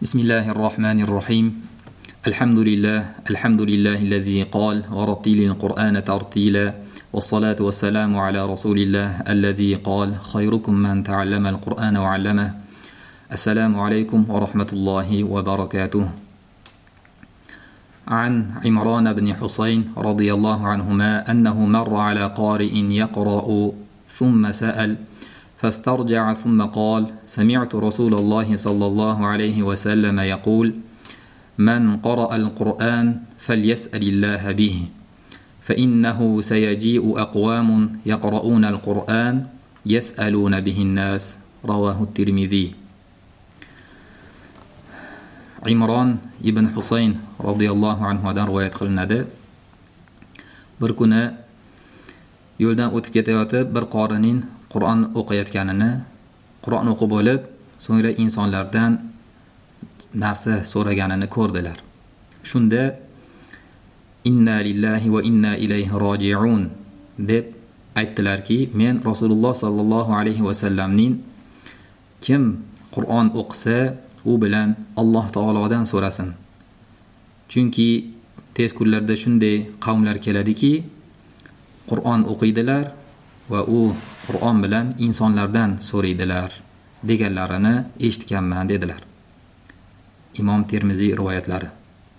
بسم الله الرحمن الرحيم. الحمد لله الذي قال ورتل القرآن ترتيلا، والصلاة والسلام على رسول الله الذي قال خيركم من تعلم القرآن وعلمه. السلام عليكم ورحمة الله وبركاته. عن عمران بن حسين رضي الله عنهما أنه مر على قارئ يقرأ ثم سأل فاسترجع ثم قال: سمعت رسول الله صلى الله عليه وسلم يقول: من قرأ القرآن فليسأل الله به، فإنه سيجيء أقوام يقرؤون القرآن يسألون به الناس. رواه الترمذي. Imron ibn Husayn radhiyallohu anhudan rivoyat qilinadi. Bir kuni yo'ldan o'tib ketayotib bir qorining Qur'on o'qiyotganini, Qur'on o'qib bo'lib, so'ngra insonlardan narsa so'raganini ko'rdilar. Shunda inna lillahi va inna ilayhi roji'un deb aytdilarki, men Rasululloh sallallohu alayhi va sallamning kim Qur'on o'qisa u bilan Alloh taolodan so'rasin. Chunki tez kunlarda shunday qavmlar keladiki, Qur'on o'qiydilar va u Qur'on bilan insonlardan so'raydilar deganlarini eshitganman dedilar. Imom Termiziy rivoyatlari.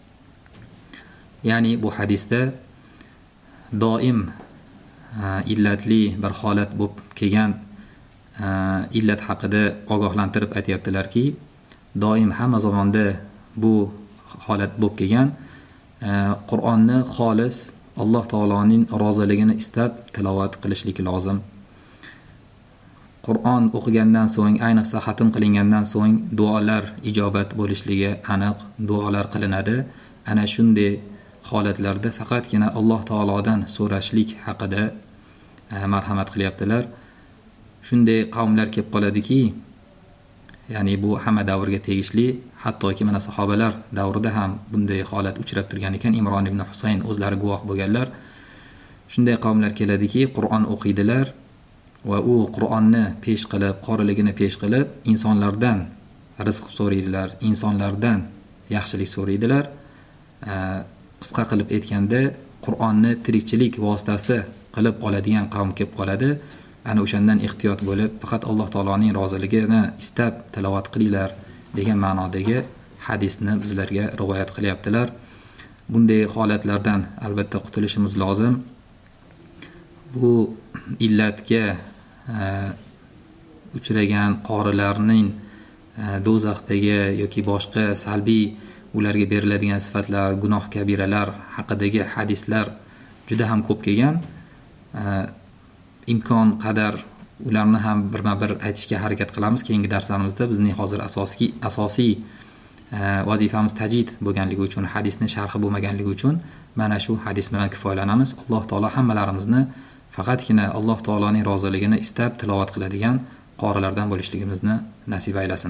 Ya'ni bu hadisda doim illatli bir holat bo'lib kelgan illat haqida ogohlantirib aytayaptilarki, doim hamma zamonda bu holat bo'lib kelgan, Qur'onni xolis Alloh taoloning roziligini istab tilovat qilishlik lozim. Qur'on o'qigandan so'ng, ayniqsa xatm qilingandan so'ng duolar ijobat bo'lishligi aniq, duolar qilinadi. Ana shunday holatlarda faqatgina Alloh taolodan so'rashlik haqida marhamat qilyaptilar. Shunday qavmlar kelib qoladiki, ya'ni bu hamma davrga tegishli, hattoki mana sahobalar davrida ham bunday holat uchrab turgan ekan. Imron ibn Husayn o'zlari guvoh bo'lganlar. Shunday qavmlar keladiki, Qur'on o'qiydilar va u Qur'onni pesh qilib, qoriligini pesh qilib, insonlardan rizq so'raydilar, insonlardan yaxshilik so'raydilar. Qisqa qilib aytganda, Qur'onni tirikchilik vositasi qilib oladigan qavm kelib qoladi. Ana o'shandan ehtiyot bo'lib, faqat Alloh taoloning roziligini istab tilovat qilinglar degan ma'nodagi hadisni bizlarga rivoyat qilyaptilar. Bunday holatlardan albatta qutulishimiz lozim. Bu illatga uchragan qorilarning do'zaxdagi yoki boshqa salbiy ularga beriladigan sifatlar, gunoh kabiralar haqidagi hadislar juda ham ko'p kelgan. Imkon qadar ularni ham birma-bir aytishga harakat qilamiz. Keyingi darslarimizda bizning hozir asosiy vazifamiz tajvid bo'lganligi uchun, hadisning sharhi bo'lmaganligi uchun mana shu hadis bilan kifoyalanamiz. Alloh taolo hammalarimizni faqatgina Alloh taoloning roziligini istab tilovat qiladigan qorilardan bo'lishligimizni nasib aylasin.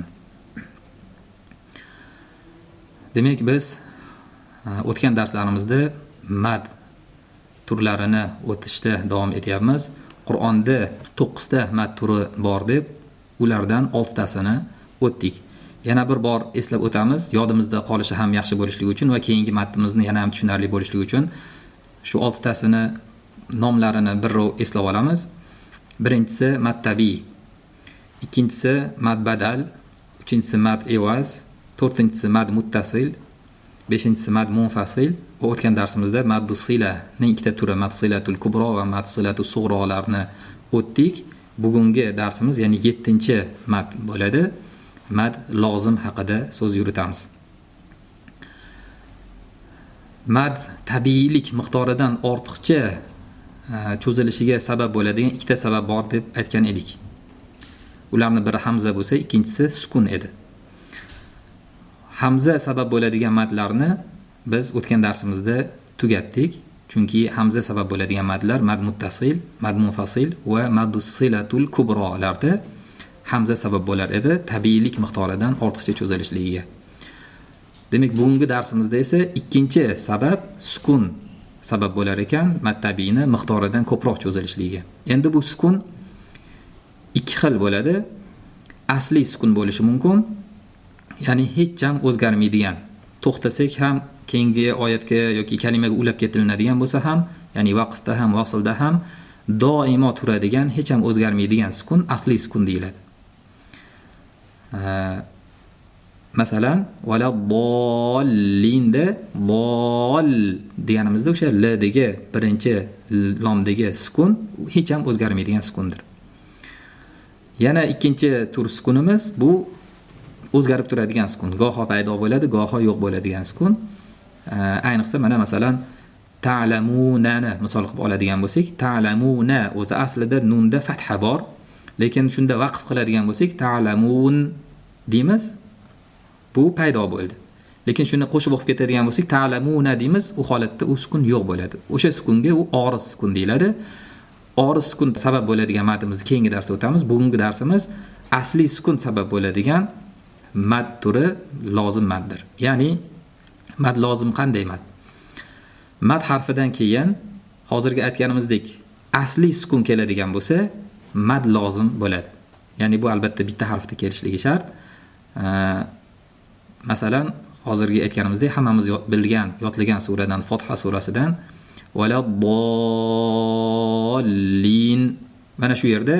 Demak, biz o'tgan darslarimizda mad turlarini o'tishda davom etyapmiz. Qur'onda 9 ta mad turi bor deb, ulardan 6 tasini o'tdik. Yana bir bor eslab o'tamiz, yodimizda qolishi ham yaxshi bo'lishligi uchun va keyingi matnimizni yana ham tushunarli bo'lishligi uchun shu 6 tasini nomlarini birrov eslab olamiz. Birinchisi mad tabiiy, ikkinchisi mad badal, uchinchisi mad evaz, to'rtinchisi mad muttasil, beshinchisi mad munfasil. O'tgan darsimizda maddu silaning ikkita turi, mad silatul kubro va mad silatul sug'rolarni o'tdik. Bugungi darsimiz, ya'ni 7-mad bo'ladi. Mad lozim haqida so'z yuritamiz. Mad tabiiylik miqdoridan ortiqcha cho'zilishiga sabab bo'ladigan ikkita sabab bor deb aytgan edik. Ularning biri hamza bo'lsa, ikkinchisi sukun edi. Hamza sabab bo'ladigan madlarni biz o'tgan darsimizda tugatdik. Chunki hamza sabab bo'ladigan madlar mad muttasil, mad munfasil va madus silatul kubrolarda hamza sabab bo'lar edi, tabiiylik miqdoridan ortiqcha cho'zilishligiga. Demak, bugungi darsimizda esa ikkinchi sabab sukun sabab bo'lar ekan, mad tabiiyni miqdoridan ko'proq cho'zilishligiga. Endi bu sukun ikki xil bo'ladi. Asli sukun bo'lishi mumkin ya'ni hech ham o'zgarmaydigan, to'xtasak ham keyingi oyatga yoki kalimaga ulab ketilinadigan bo'lsa ham, ya'ni vaqfda ham vaslda ham doimo turadigan, hech ham o'zgarmaydigan sukun asli sukun deyiladi. Masalan, wala dollinda dol deganimizda o'sha l dagi birinchi lomdagi sukun hech ham o'zgarmaydigan sukundir. Yana ikkinchi tur sukunimiz bu o'zgarib turadigan sukun. Goho paydo bo'ladi, goho yo'q bo'ladigan sukun. Ayniqsa mana masalan ta'lamunani misol qilib oladigan bo'lsak, ta'lamuna o'zi aslida nunda fatha bor, lekin shunda vaqf qiladigan bo'lsak, ta'lamun deymiz. Bu paydo bo'ldi. Lekin shuni qo'shib o'qib ketadigan bo'lsak, ta'lamuna deymiz, u holatda u sukun yo'q bo'ladi. O'sha sukunga u oriz sukun deyiladi. Oriz sukun sabab bo'ladigan matimizni keyingi darsda o'tamiz. Bugungi darsimiz asli sukun sabab bo'ladigan mad turi lozim maddir. Ya'ni mad lozim qanday mad? Mad harfidan keyin hozirgi aytganimizdek asli sukun keladigan bo'lsa, mad lozim bo'ladi. Ya'ni bu albatta bitta harfda kelishligi shart. Masalan, hozirgi aytganimizdek hammamiz bilgan, yodlagan suradan Fotiha surasidan wala dollin. Mana shu yerda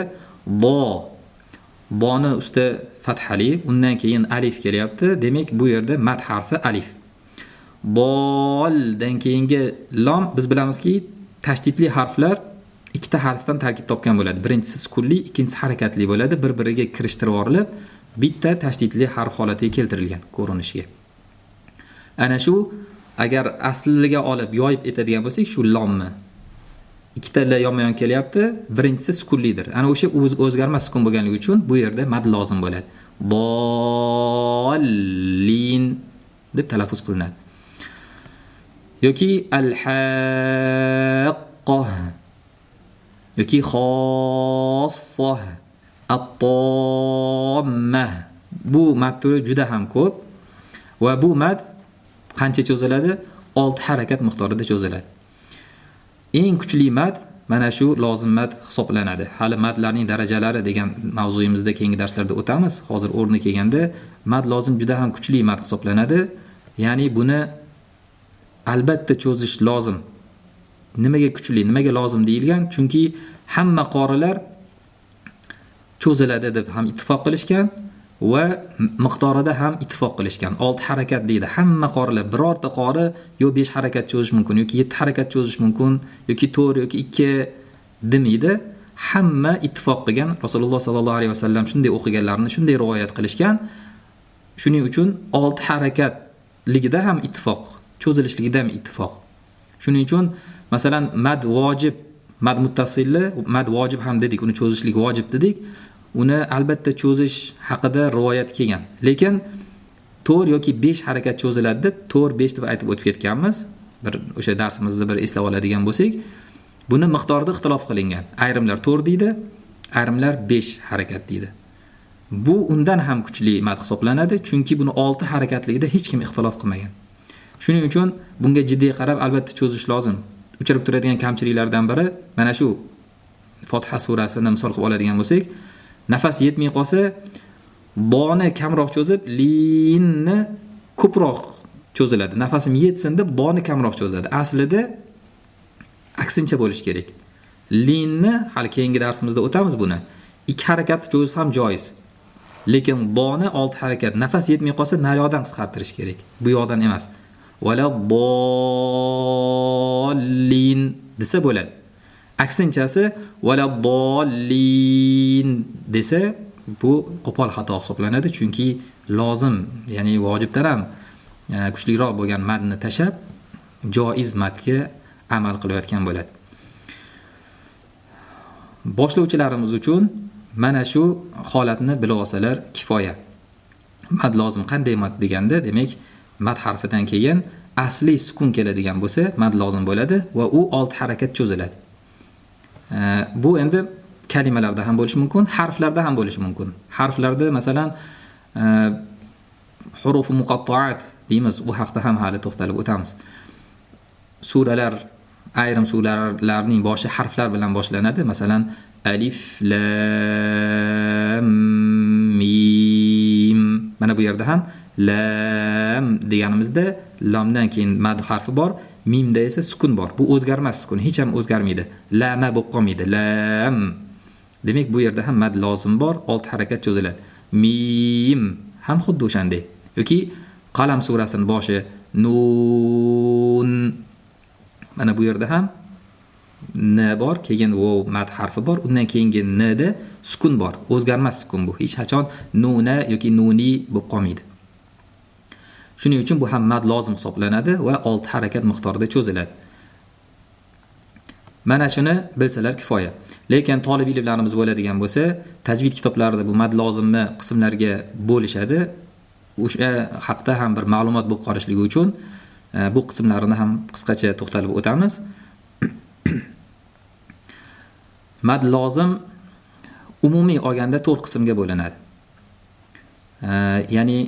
boni usti fathali, undan keyin alif kelyapti. Demak, bu yerda mad harfi alif. Boldan keyingi lom biz bilamizki, tashdidli harflar ikkita harfdan tarkib topgan bo'ladi. Birinchisi sukunli, ikkinchisi harakatli bo'ladi. Bir-biriga kirishtirib yuborilib, bitta tashdidli harf holatiga keltirilgan ko'rinishiga. Ana shu agar asliga olib yoyib etadigan bo'lsak, shu lomni ikkita la yonma-yon kelyapti, birinchisi sukunlidir. Ana o'sha o'zgarmas sukun bo'lganligi uchun bu yerda mad lozim bo'ladi. Dollin deb talaffuz qilinadi. Yoki al-haqqah yoki xossah, at-tammah. Bu mad turi juda ham ko'p va bu mad qancha cho'ziladi? 6 harakat miqdorida cho'ziladi. Eng kuchli mad mana shu lozim mad hisoblanadi. Hali madlarning darajalari degan mavzuyimizda keyingi darslarda o'tamiz. Hozir o'rni kelganda mad lozim juda ham kuchli mad hisoblanadi. Ya'ni buni albatta cho'zish lozim. Nimaga kuchli, nimaga lozim deyilgan? Chunki hamma qorilar cho'ziladi deb ham ittifoq qilishgan va miqdorida ham ittifoq qilishgan. 6 harakat deydi. Hamma qorilar, birorta qori yo 5 harakat cho'zish mumkin, yoki 7 harakat cho'zish mumkin, yoki 4 yoki 2 demaydi. Hamma ittifoq qilgan. Rasululloh sallallohu alayhi vasallam shunday o'qiganlarni shunday rivoyat qilishgan. Shuning uchun 6 harakatligida ham ittifoq, cho'zilishligida ham ittifoq. Shuning uchun masalan mad vojib, mad muttasilli, mad vojib ham dedik, uni cho'zishlik vojib dedik. Uni albatta cho'zish haqida rivoyat kelgan. Lekin 4 yoki 5 harakat cho'ziladi deb 4-5 deb aytib o'tib ketganmiz. Bir o'sha darsimizda bir eslab oladigan bo'lsak, buni miqdorida ixtilof qilingan. Ayrimlar 4 deydi, ayrimlar 5 harakat deydi. Bu undan ham kuchli mad hisoblanadi, chunki buni 6 harakatligida hech kim ixtilof qilmagan. Shuning uchun bunga jiddiy qarab albatta cho'zish lozim. Uchrab turadigan kamchiliklardan biri mana shu Fotiha surasini misol qilib oladigan bo'lsak, nafas yetmay qolsa, boni kamroq cho'zib, linni ko'proq cho'ziladi. Nafasim yetsin deb boni kamroq cho'zadi. Aslida aksincha bo'lish kerak. Linni hali keyingi darsimizda o'tamiz buni. 2 harakat cho'zish ham joiz. Lekin boni 6 harakat, nafas yetmay qolsa naryoqdan qisqartirish kerak. Bu yoqdan emas. Wala dollin desa bo'ladi. Aksinchasi wala dollin desa bu qo'pol xato hisoblanadi, chunki lozim, ya'ni vojibdan ham kuchliroq bo'lgan madni tashab joiz madga amal qilayotgan bo'ladi. Boshlovchilarimiz uchun mana shu holatni bilib olsalar kifoya. Mad lozim qanday mad deganda, demak mad harfidan keyin asli sukun keladigan bo'lsa, mad lozim bo'ladi va u 6 harakat cho'ziladi. Bu endi kalimalarda ham bo'lishi mumkin, harflarda ham bo'lishi mumkin. Harflarda masalan huruf muqatta'at deymiz, u haqda ham hali to'xtalib o'tamiz. Suralar, ayrim suralarning boshi harflar bilan boshlanadi. Masalan, alif, lam, mim. Mana bu yerda ham lam deganimizda lamdan keyin mad harfi bor, mimda esa sukun bor. Bu o'zgarmas sukun, hech ham o'zgarmaydi. Lama bo'lib qolmaydi. Lam. Demak, bu yerda ham mad lozim bor, 6 harakat cho'ziladi. Mim ham xuddi o'shanday. Yoki Qalam surasining boshi nun. Mana bu yerda ham n bor, keyin vav mad harfi bor, undan keyingi n da sukun bor. O'zgarmas sukun bu. Hech qachon nuna yoki nuni bo'lib qolmaydi. Shuning uchun bu ham mad lozim hisoblanadi va 6 harakat miqdorida cho'ziladi. Mana shuni bilsalar kifoya. Lekin talab ilmlarimiz bo'ladigan bo'lsa, tajvid kitoblarida bu mad lozimni qismlarga bo'lishadi. O'sha haqda ham bir ma'lumot bo'lib qolishligi uchun bu qismlarini ham qisqacha to'xtalib o'tamiz. Mad lozim umumiy olganda 4 qismga bo'linadi. Ya'ni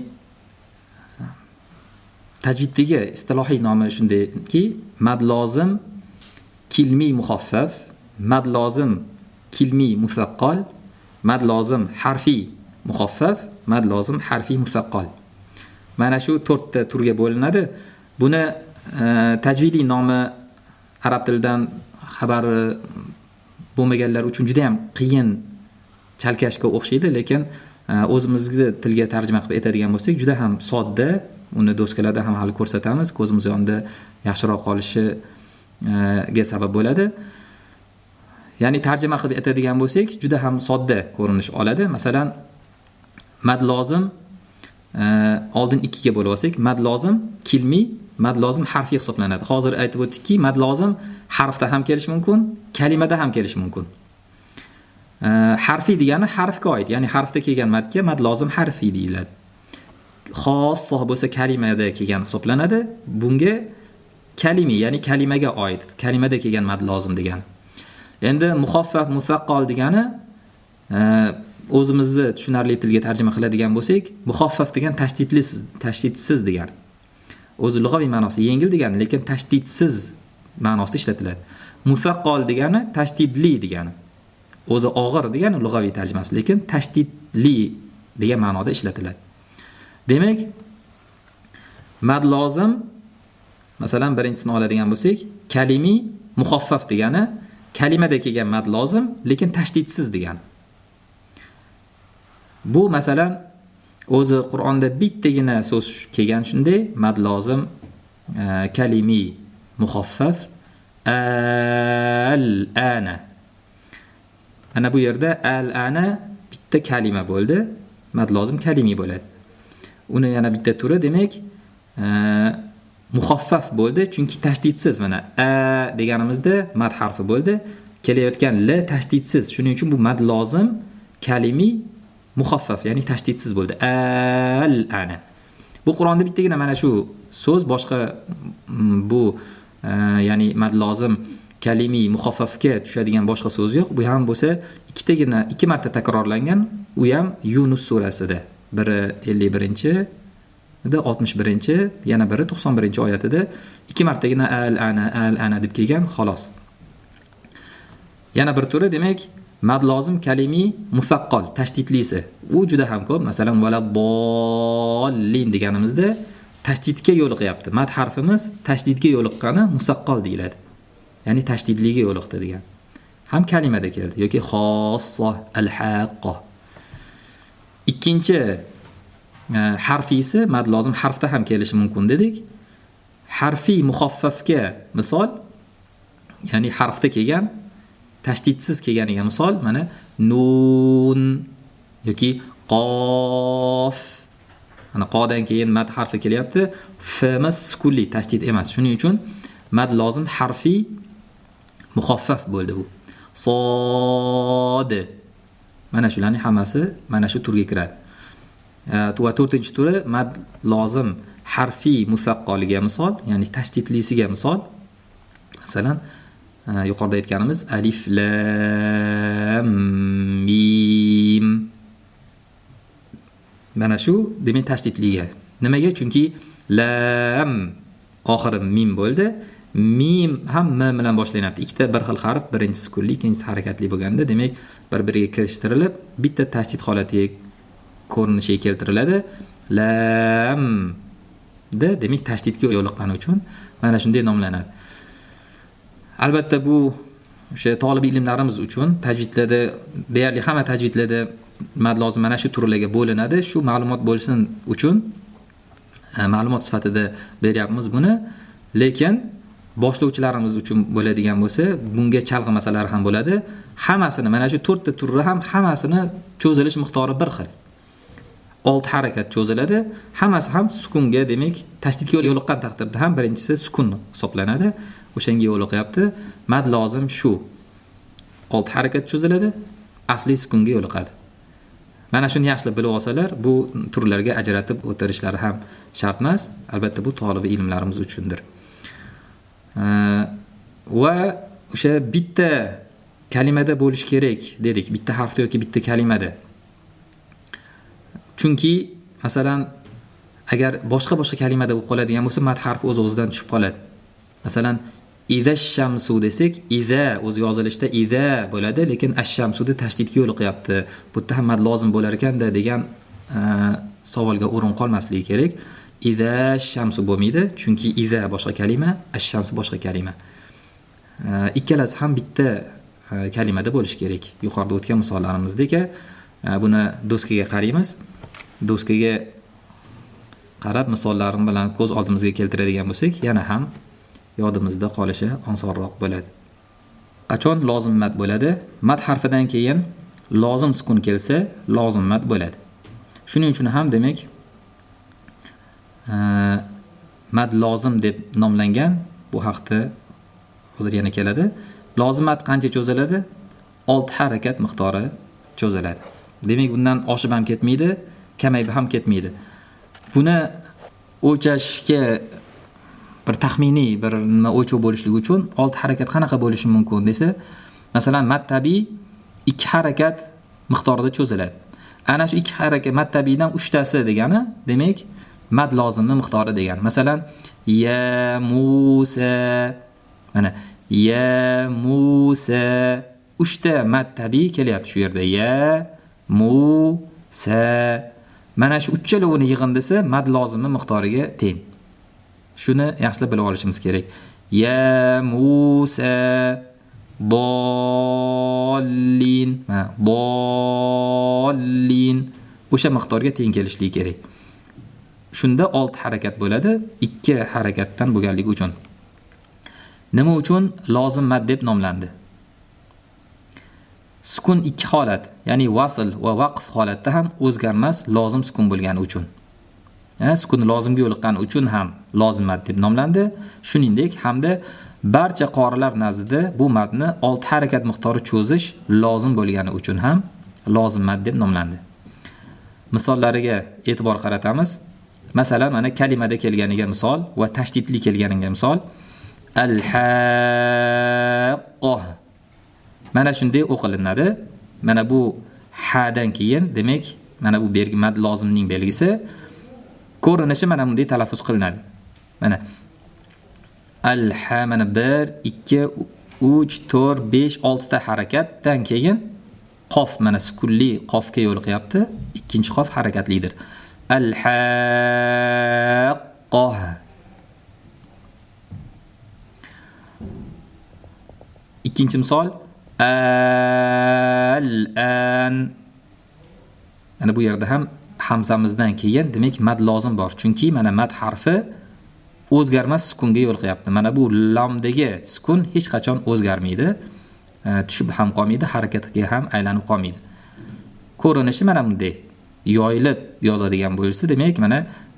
tajviddagi istilohiy nomi shundayki, mad lozim kilmi muxaffaf, mad lozim kilmi musaqqal, mad lozim harfi muxaffaf, mad lozim harfi musaqqal. Mana shu 4 ta turga bo'linadi. Buni tajvidiy nomi arab tilidan xabari bo'lmaganlar uchun juda ham qiyin chalkashga o'xshaydi, lekin o'zimizga tilga tarjima qilib aytadigan bo'lsak, juda ham sodda. Uni doskalarda ham hali ko'rsatamiz, ko'zimiz yonida yaxshiroq qolishiga sabab bo'ladi. Ya'ni tarjima qilib aytadigan bo'lsak, juda ham sodda ko'rinish oladi. Masalan, mad lozim oldin 2 ga bo'lib olsak, mad lozim kilmi, mad lozim harfiy hisoblanadi. Hozir aytib o'tdikki, mad lozim harfda ham kelishi mumkin, kalimada ham kelishi mumkin. Harfiy degani harfga oid, ya'ni harfda kelgan madga mad lozim harfiy deyiladi. Xosso bo'lsa kalimada kelgan hisoblanadi. Bunga kalimi, ya'ni kalimaga oid, kalimada kelgan mad lozim degani. Endi muxaffaf musaqqal degani o'zimizni tushunarli tilga tarjima qiladigan bo'lsak, muxaffaf degan tashdidsiz degani. O'zi lug'aviy ma'nosi yengil degani, lekin tashdidsiz ma'nosida ishlatiladi. Musaqqal degani tashdidli degani. O'zi og'ir degani lug'aviy tarjimasi, lekin tashdidli degan ma'noda ishlatiladi. Demak, mad lozim masalan birinchisini oladigan bo'lsak, kalimi muxaffaf degani kalimada kelgan mad lozim, lekin tashdidsiz degani. Bu masalan o'zi Qur'onda bittagina so'z kelgan shunday, mad lozim kalimi muxaffaf al-ana. Ana bu yerda al-ana bitta kalima bo'ldi, mad lozim kalimi bo'ladi. Uni yana bitta turi, demak, muxaffaf bo'ldi, chunki tashdidsiz. Mana a deganimizda mad harfi bo'ldi, kelayotgan l tashdidsiz. Shuning uchun bu mad lozim kalimi muxaffaf, ya'ni tashdidsiz bo'ldi. Al-ana. Bu Qur'onda bittagina mana shu so'z, boshqa bu ya'ni mad lozim kalimi muxaffafga tushadigan boshqa so'z yo'q. Bu ham bo'lsa ikkitagina 2 marta takrorlangan, u ham Yunus surasida. Biri 51-da, 61-chi, yana biri 91-oyatida 2 martagina al-ana deb kelgan, xolos. Yana bir turi, demak, mad lozim kalimi musaqqal, tashdidlisi. U juda ham ko'p. Masalan, valaddallin deganimizda tashdidga yo'liqyapti. Mad harfimiz tashdidga yo'liqqani musaqqal deyiladi. Ya'ni tashdidliga yo'liqdi degan. Ham kalimada keldi yoki xossa al-haqqa. Ikkinchi harfi ise mad lozim harfda ham kelishi mumkin dedik. Harfiy muxaffafga misol, ya'ni harfda kelgan, tashdidsiz kelganiga misol, mana nun yoki qof. Mana qodan keyin mad harfi kelyapti. Fimiz sukunli, tashdid emas. Shuning uchun mad lozim harfiy muxaffaf bo'ldi bu. Sod. Mana shularning hammasi mana shu turga kiradi. Va 4-turi mad lozim harfiy musaqqaliga misol, ya'ni tashdidlisiga misol. Masalan, yuqorida aytganimiz alif lam mim. Mana shu demak tashdidliga. Nimaga? Chunki lam oxiri mim bo'ldi. Mim ham m bilan boshlanyapti. Ikkita bir xil harf, birinchisi sukunli, ikkinchisi harakatli bo'lganda, demak bir-biriga kirishtirilib, bitta tashdid holatiga ko'rinishiga keltiriladi. lam da demak tashdidga yo'liqqani uchun mana shunday nomlanadi. Albatta bu o'sha talab ilmlarimiz uchun tajvidlarda deyarli hamma tajvidlarda mad lozim mana shu turlarga bo'linadi. Shu ma'lumot bo'lsin uchun ma'lumot sifatida beryapmiz buni. Lekin boshlovchilarimiz uchun bo'ladigan bo'lsa, bunga chalg'imasalar ham bo'ladi. Hammasini mana shu 4 ta turni ham hammasini cho'zilish miqdori bir xil. 6 harakat cho'ziladi. Hammasi ham sukunga, demak, tashdidga yo'liqqan taqdirda ham birinchisi sukun hisoblanadi. O'shanga yo'liqyapti. Mad lozim shu. 6 harakat cho'ziladi, asli sukunga yo'liqadi. Mana shuni yaxshilab bilib olsalar, bu turlarga ajratib o'tirishlari ham shart emas. Albatta bu tolibi ilmlarimiz uchundir. Va o'sha bitta kalimada bo'lish kerak dedik, bitta harfda yoki bitta kalimada. Chunki masalan agar boshqa kalimada bo'lib qoladigan bo'lsa, mad harfi o'z-o'zidan tushib qoladi. Masalan iza shamsu desak, iza o'zi yozilishda iza bo'ladi, lekin ash-shamsuda tashdidga yo'liqyapti. Bu yerda ham mad lozim bo'lar ekanda degan savolga o'rin qolmasligi kerak. Iza shamsu bo'lmaydi, chunki iza boshqa kalima, ash-shamsu boshqa kalima. Ikkalasi ham bitta kalimada bo'lish kerak. Yuqorida o'tgan misollarimizdek, buni doskaga qaraymiz. Doskaga qarab misollarim bilan ko'z oldimizga keltiradigan bo'lsak, yana ham yodimizda qolishi osonroq bo'ladi. Qachon lozim mad bo'ladi? Mad harfidan keyin lozim sukun kelsa, lozim mad bo'ladi. Shuning uchun ham demak mad lozim deb nomlangan. Bu haqda hozir yana keladi. Lozim mad qancha cho'ziladi? 6 harakat miqdori cho'ziladi. Demak, bundan oshib ham ketmaydi, kamayib ham ketmaydi. Buni o'lchashga bir taxminiy bir nima o'lchov bo'lishligi uchun 6 harakat qanaqa bo'lishi mumkin desa, masalan mad tabiiy 2 harakat miqdorida cho'ziladi. Ana shu 2 harakat mad tabiiydan 3 tasi degani, demak, mad lozimni miqdori degani. Masalan, ya Musa, mana ya Musa 3 ta mad tabiiy kelyapti shu yerda. Ya Musa. Mana shu uchalovini yig'in desa, mad lozimni miqdoriga teng. Shuni yaxshilab bilib olishimiz kerak. Ya Musa dollin, dollin o'sha miqdorga teng kelishligi kerak. Shunda 6 harakat bo'ladi, 2 harakatdan bo'lganligi uchun. Nima uchun lozim mad deb nomlandi? Sukun 2 holat, ya'ni vasl va vaqf holatda ham o'zgarmas lozim sukun bo'lgani uchun. Sukun lozimga yo'liqqani uchun ham lozim mad deb nomlandi. Shuningdek, hamda barcha qorilar nazdida bu madni 6 harakat miqdori cho'zish lozim bo'lgani uchun ham lozim mad deb nomlandi. Misollariga e'tibor qaratamiz. Masalan, mana kalimada kelganiga misol va tashdidli kelganiga misol. Al-haqqah. Mana shunday o'qilinadi. Mana bu hadan keyin, demak, mana bu belgi mad lozimning belgisi. Ko'rinishi mana bunday talaffuz qilinadi. Mana al-ha, mana 1 2 3 4 5 6 ta harakatdan keyin qof, mana sukunli qofga yo'liqyapti. Ikkinchi qof harakatlidir. Al-haqqah. Ikkinchi misol al-an. Mana bu yerda ham hamzamizdan keyin demak mad lozim bor. Chunki mana mad harfi o'zgarmas sukunga yo'liqyapti. Mana bu lamdagi sukun hech qachon o'zgarmaydi. Tushib ham qolmaydi, harakatga ham aylanib qolmaydi. Ko'rinishi mana bunday. Yoyilib yozadigan bo'lsa, demak mana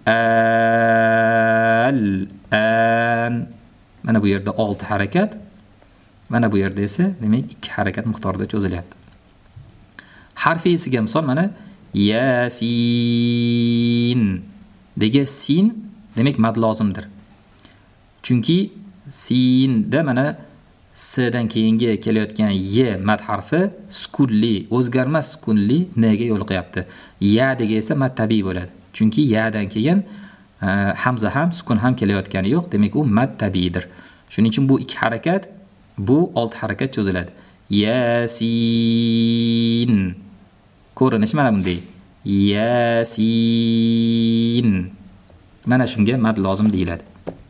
al-an. Mana bu yerda 6 harakat, mana bu yerda esa demak 2 harakat miqdorida cho'zilyapti. Harfiysiga misol mana Yasin dega sin demak mad lozimdir. Chunki sinda mana s dan keyingi kelayotgan y mad harfi sukunli, o'zgarmas sukunli n ga yo'liqyapti. Ya dega esa mad tabiiy bo'ladi. Chunki ya dan keyin hamza ham sukun ham kelayotgani yo'q, demak u mad tabiiydir. Shuning uchun bu 2 harakat, bu 6 harakat cho'ziladi. Yasin. Ko'rinishi mana bunday. Yasin. Mana shunga mad lozim deyiladi.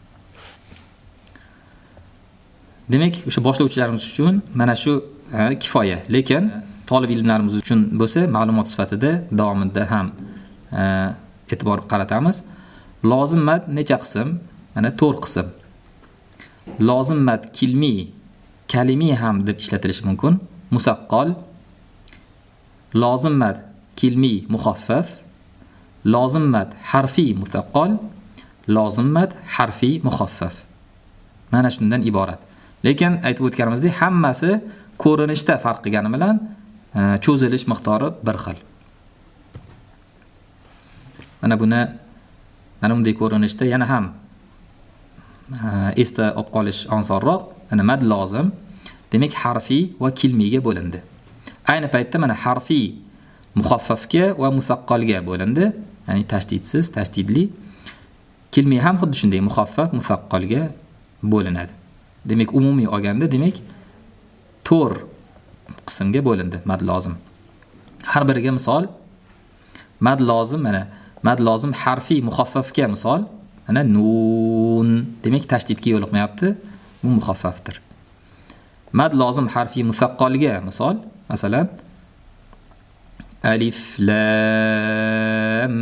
Demak, o'sha boshlovchilarimiz uchun mana shu kifoya. Lekin talib ilmlarimiz uchun bo'lsa, ma'lumot sifatida davomida ham e'tibor qaratamiz. Lozim mad necha qism? Mana 4 qism. Lozim mad kilmi, kalimi ham deb ishlatilishi mumkin. Musaqqal, lozim mad kilmi muxaffaf, lozim mad harfi musaqqal, lozim mad harfi muxaffaf. Mana shundan iborat. Lekin aytib o'tganimizdek, hammasi ko'rinishda farq qilgani bilan cho'zilish miqdori bir xil. Mana bunday ko'rinishda yana ham esda olib qolish osonroq. Mana mad lozim demak harfi va kilmiga bo'lindi. Ayni paytda mana harfi muxaffafga va musaqqalga bo'lindi. Ya'ni tashdidsiz, tashdidli. Kilmi ham xuddi shunday muxaffaf, musaqqalga bo'linadi. Demak, umumiy olganda, demak 4 qismga bo'lindi mad lozim. Har biriga misol mad lozim, mana mad lozim harfi muxaffafga misol, mana nun, demak tashdidga yo'liqmayapti, bu muxaffafdir. Mad lozim harfi musaqqalga misol, masalan alif lam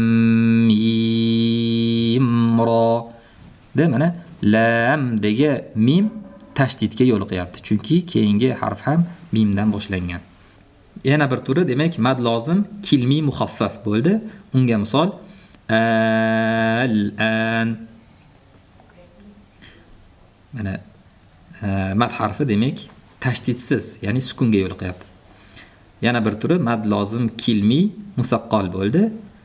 mim ra. De mana lam dega mim tashdidga yo'liqyapti, chunki keyingi harf ham mimdan boshlangan. Yana bir turi demak mad lozim kilmi muxaffaf bo'ldi. Unga misol al-an. Mana mad harfi demak tashdidsiz, ya'ni sukunga yo'liqyapti. Yana bir turi mad lozim kilmi musaqqal bo'ldi.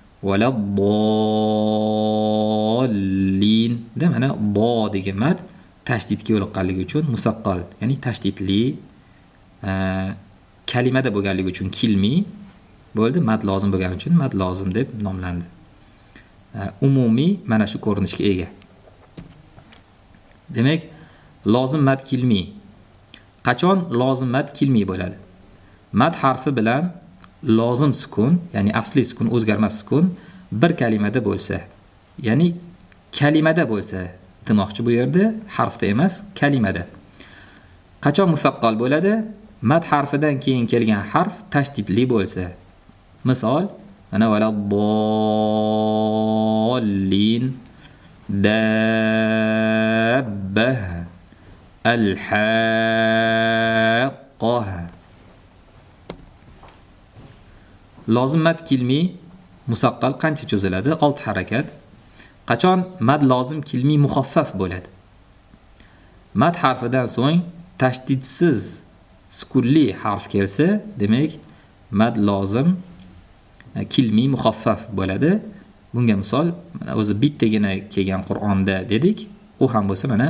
Valaddallin. De mana do degan mad tashdidga yo'liqqanligi uchun musaqqal, ya'ni tashdidli kalimada bo'lganligi uchun kilmi bo'ldi. Mad lozim bo'lgani uchun mad lozim deb nomlandi. Umumiy mana shu ko'rinishga ega. Demak, lozim mad kilmi. Qachon lozim mad kilmi bo'ladi? Mad harfi bilan lozim sukun, ya'ni asli sukun, o'zgarmas sukun bir kalimada bo'lsa, ya'ni kalimada bo'lsa, demoqchi bu yerda harfda emas, kalimada. Qachon musaqqal bo'ladi? Mad harfidan keyin kelgan harf tashdidli bo'lsa. Misol, ana valaddallin, dabbah, al-haqqah. Lozim mad kilmi musaqqal qancha cho'ziladi? 6 harakat. Qachon mad lozim kilmi muxaffaf bo'ladi? Mad harfidan so'ng tashdidsiz sukunli harf kelsa, demak mad lozim kilmi muxaffaf bo'ladi. Bunga misol mana o'zi bittagina kelgan Qur'onda dedik. U ham bo'lsa mana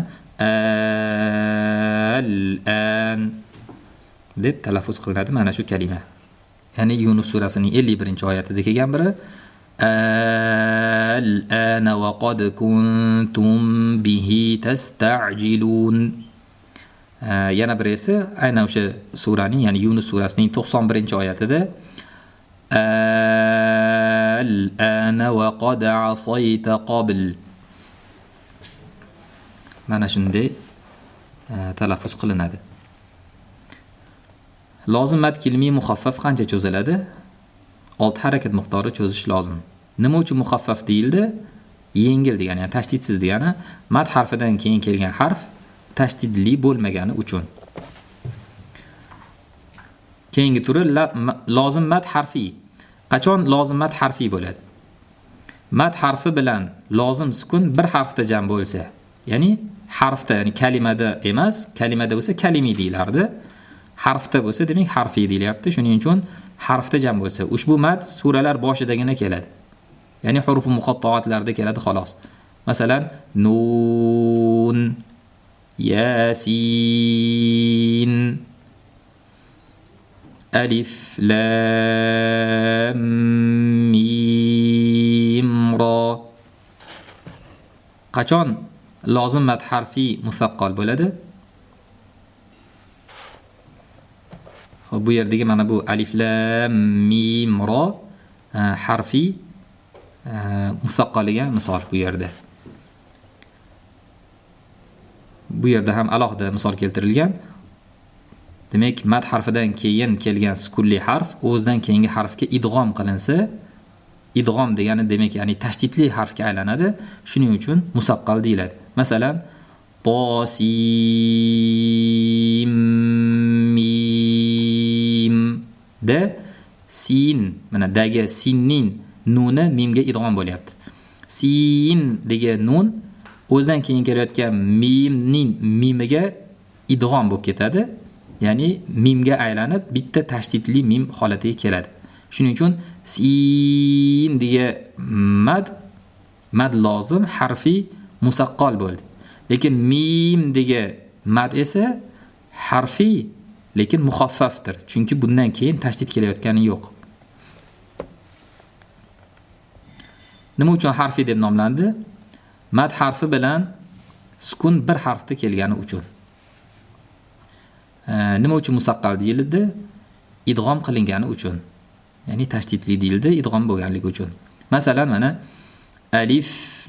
al-an deb talaffuz qilinadi mana shu kalima. Ya'ni Yunus surasining 51-oyatida kelgan biri al-ana wa qad kuntum bihi tasta'jilun. Yana bir esa aynan o'sha suraning, ya'ni Yunus surasining 91-oyatida al-ana wa qad asayta qabl. Mana shunday talaffuz qilinadi. Lozim mad kilmi muxaffaf qancha cho'ziladi? 6 harakat miqdori cho'zish lozim. Nima uchun muxaffaf deyildi? Yengil degani, ya'ni tashdidsiz degani, mad harfidan keyin kelgan harf tashdidli bo'lmagani uchun. Keyingi turi lozim mad harfi. Qachon lozim mad harfi bo'ladi? Mad harfi bilan lozim sukun bir harfda jam bo'lsa, ya'ni harfda, ya'ni kalimada emas, kalimada bo'lsa kalimi deyilardi. Harfda bo'lsa, demak harfi deyilyapti. Shuning uchun harfda jam bo'lsa, ushbu mad suralar boshidagina keladi. Ya'ni huruf muqatta'atlarda keladi xolos. Masalan, nun, yasin, alif lam mim ra. Qachon lozim mad harfi musaqqal bo'ladi? Bu yerdagi mana bu alif lam mim ra harfiy musaqqaliga misol bu yerda. Bu yerda ham alohida misol keltirilgan. Demak, mad harfidan keyin kelgan sukunli harf o'zidan keyingi harfga idg'om qilinsa, idg'om degani demak, ya'ni tashdidli harfga aylanadi. Shuning uchun musaqqal deyiladi. Masalan, tosim mim da sin, mana dagi sinning nuni mimga idg'om bo'lyapti. Sin degan nun o'zidan keyin kelayotgan mimning mimiga idg'om bo'lib ketadi. Ya'ni mimga aylanib bitta tashdidli mim holatiga keladi. Shuning uchun sin degan mad lozim harfiy musaqqal bo'ldi. Lekin mim degan mad esa harfiy lekin muxaffafdir. Chunki bundan keyin tashdid kelayotgani yo'q. Nima uchun harfiy deb nomlandi? Mad harfi bilan sukun bir harfda kelgani uchun. Nima uchun musaqqal deyildi? Idg'om qilingani uchun. Ya'ni tashdidli deyildi, idg'om bo'lganligi uchun. Masalan, mana alif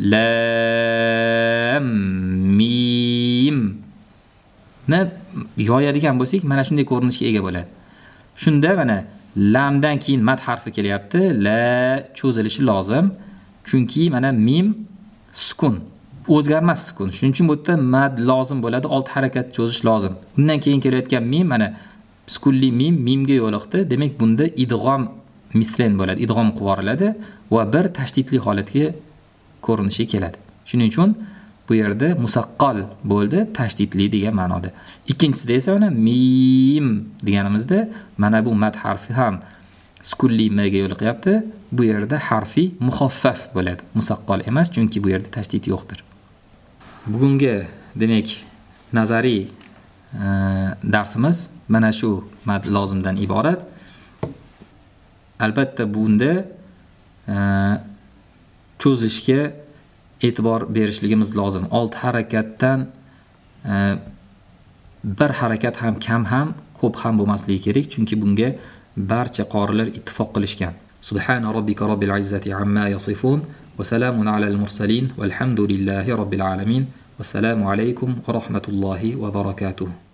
lam mim ni yoyadigan bo'lsak, mana shunday ko'rinishga ega bo'ladi. Shunda mana lamdan keyin mad harfi kelyapti, la cho'zilishi lozim. Chunki mana mim sukun, o'zgarmas sukun. Shuning uchun bu yerda mad lozim bo'ladi, 6 harakat cho'zish lozim. Undan keyin kelayotgan mim mana sukunli mimga yo'liqdi. Demak, bunda idg'om mislen bo'ladi, idg'om qo'voriladi va bir tashdidli holatga ko'rinishi keladi. Shuning uchun bu yerda musaqqal bo'ldi, tashdidli degan ma'noda. Ikkinchisida esa mana mim deganimizda mana bu mad harfi ham sukunli mga yo'liqyapti. Bu yerda harfiy muxaffaf bo'ladi, musaqqal emas, chunki bu yerda tashdid yo'qdir. Bugungi demak nazariy darsimiz mana shu mad lozimdan iborat. Albatta bunda cho'zishga e'tibor berishligimiz lozim. 6 harakatdan bir harakat ham kam ham ko'p ham bo'lmasligi kerak, chunki bunga barcha qorilar ittifoq qilishgan. Subhana robbika robbil izzati amma yasifun va salamun alal mursalin valhamdulillahi robbil alamin. Vassalamu alaykum va rahmatullohi va barakatuh.